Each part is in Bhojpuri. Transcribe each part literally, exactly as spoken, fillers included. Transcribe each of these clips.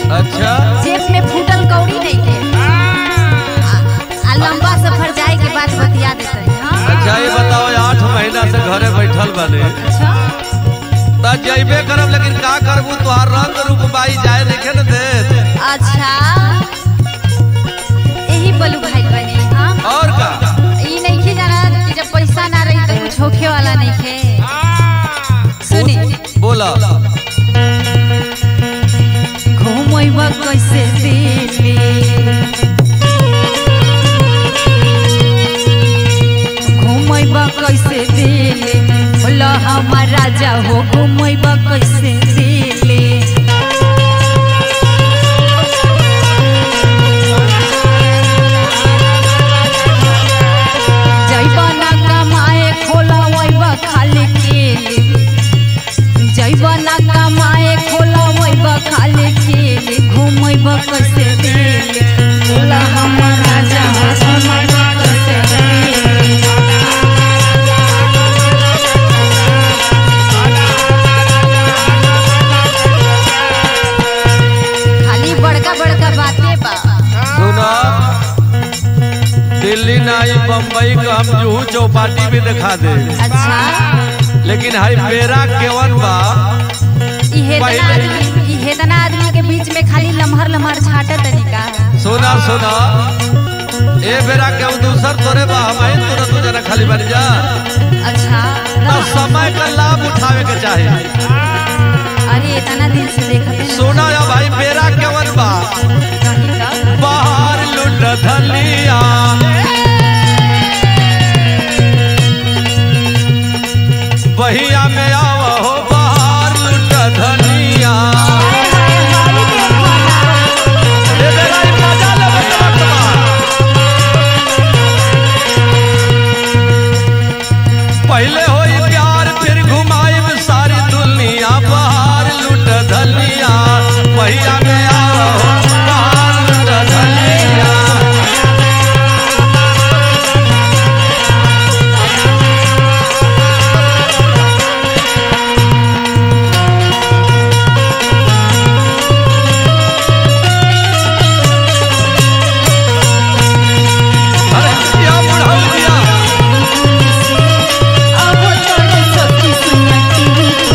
अच्छा जेब में फूटल कौड़ी नहीं के आ लंबा सफर जाए के बाद बतिया देते हैं। हाँ? अच्छा ये बताओ आठ महीना से घरे बैठल बने अच्छा ता जइबे करब लेकिन का करबू तोहार रंग रूप बाई जाए देखे न दे। अच्छा यही बोलू भाई बने। हाँ और का ई नहीं के जाना कि जब पैसा ना रही तो कुछ होखे वाला नहीं के। सुनी बोला घूमैबा कैसे दिल्ली घूमैबा कैसे दिल्ली बोला हमार राजा हो घूमैबा कैसे दिल्ली जइबा ना कमाए खोला वैबा खाली केली जइबा ना कमाए खोला वैबा खाली केली घूमैबा कैसे दिल्ली बोला हमार राजा हो घूमैबा कैसे दिल्ली खाली बड़का बड़का बातें बा। सुना दिल्ली नाई बम्बई का हम जुहू चौपाटी भी दिखा दे अच्छा लेकिन हाई पेरा केवन बा इहे तना आदमी इहे तना आदमी के बीच में खाली लम्हर लम्हर छाटा तरीका सोना सोना ए बेरा के हम दूसर तोरे बा हम तुरंत तुझे खाली बन जा। अच्छा तो समय का लाभ उठावे के चाहे। अरे इतना दिन से देखते हैं सोना या भाई बेरा केवन बा कहीं का बाहर लुट धलिया बहिया में आवा हो बाहर लुट धनिया ए बेरा ई मजा लेवे के वक्त बा। पहले होई प्यार फिर घुमाइब सारी दुनिया बाहर लुट धलिया बहिया में आवा हो बाहर लुट धलिया। अरे क्या बुढ़ाऊ दिया अब तोरे सखी सुनती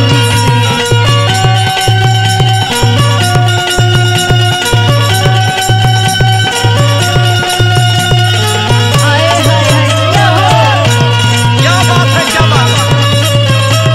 हाय हाय हाय क्या बात है क्या बात है।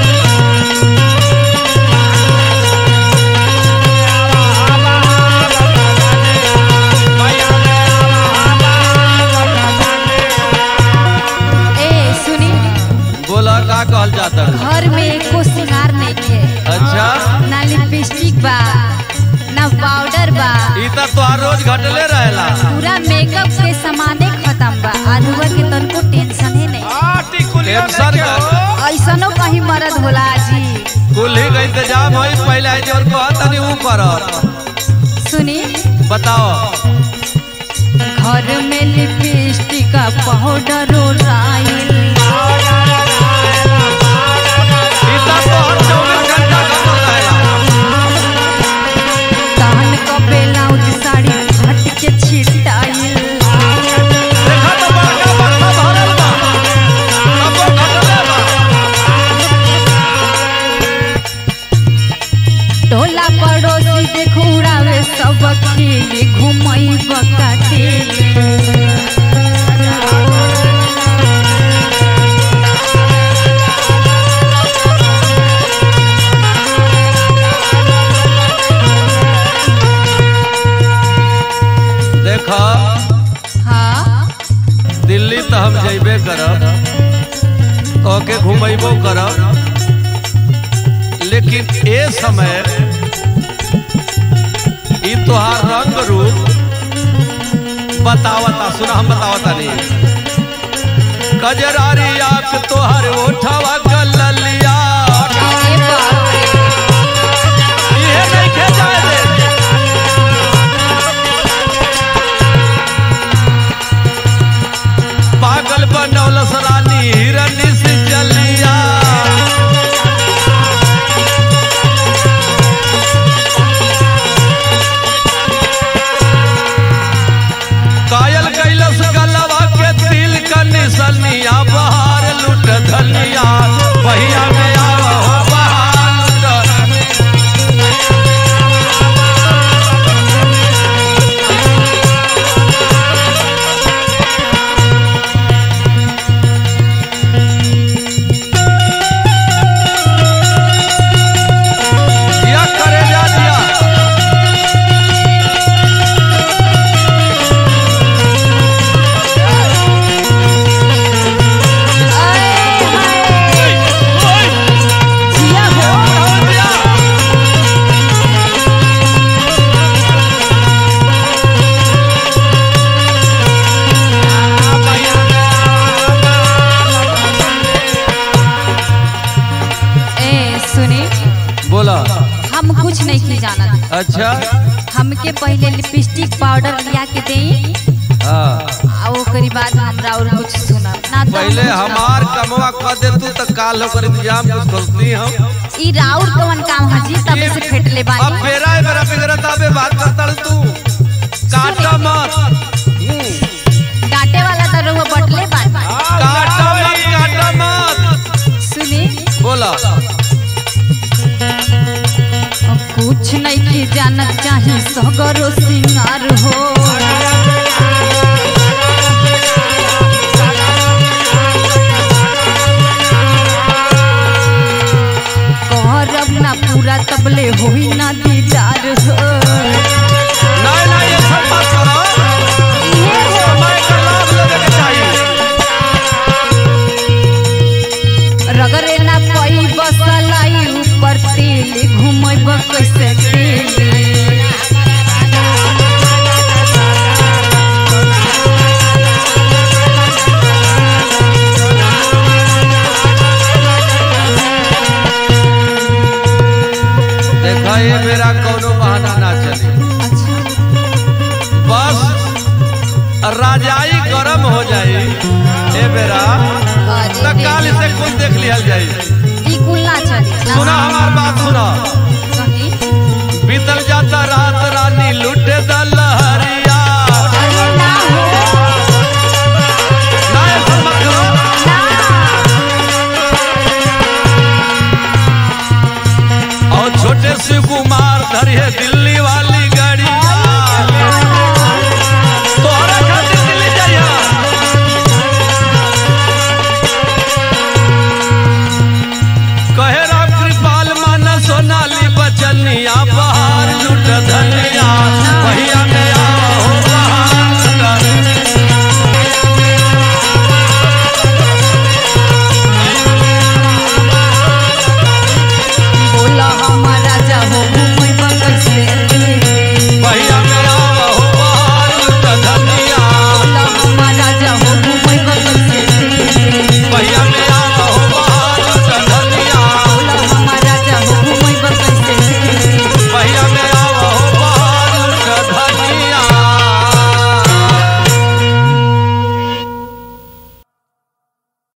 ए सुनी बोला का कहल जाता है। घर में एको सिंगार नहीं है अच्छा ना लिपस्टिक बा ना पाउडर बा ई त तोहार रोज घटले रहेला। पूरा मेकअप के सामाने खत्म बा आलूआ के तनको टेंशन है नहीं टेंशन का ऐसनो कहीं मरद होला जी। कुल्ही का इंतजाम होई पहले है जो कहत तनी ऊ कर सुनी बताओ। घर में लिपस्टिक पाउडर राइल ई त तोहर चौबीस घंटा काम रहेला। तहन क ब्लाउज साड़ी हट के छिटाइल देखा तो बड़का बड़का भरल बा सबो घटले बा। टोला पड़ोसी देखो उड़ावे सब खेले घुमई बकाटे देखा हाँ दिल्ली तो हम जइबे करब ओके घुमैबो करब लेकिन ए समय ई तोहार रंग रूप बतावता सुना हम बतावता नहीं कजरारी आँख तोहर ओठवा गललिया अरे बाप रे। इहे नइखे जाए दे। पागल बनौलस रानी हिरनी से चलिया अच्छा हमके पहले लिपस्टिक पाउडर लिया के देई हाँ आ ओकरी बाद हमरा और कुछ सुना ना तो पहले हमार कमवा कर दे तू तो काल होकर इंतजाम कुछ करती हम ई राउर कवन काम हजी तबे से फेटले अब बानी मेरा है मेरा बिगड़त अबे बात करता तू काटा मत हम्म, डांटे वाला तो रहुआ बटले बानी काटा मत काटा मत सुनी बोला कुछ नहीं के जानत चाही सगरो सिंगार हो करब ना पूरा तबले होई ना दीदार हो नहीं नहीं ये सब बात करो ये हो समय का लाभ लेने के चाहिए रगरे ना कोई बसलाई ऊपर तेल घुमैब कैसे तेल देखा ये मेरा कोनो बहाना ना चले बस राजाई गरम हो जाई ए बेरा अरे तकाल से कुल देख लिया जाई ई कुल ना चली सुना हमार बात सुना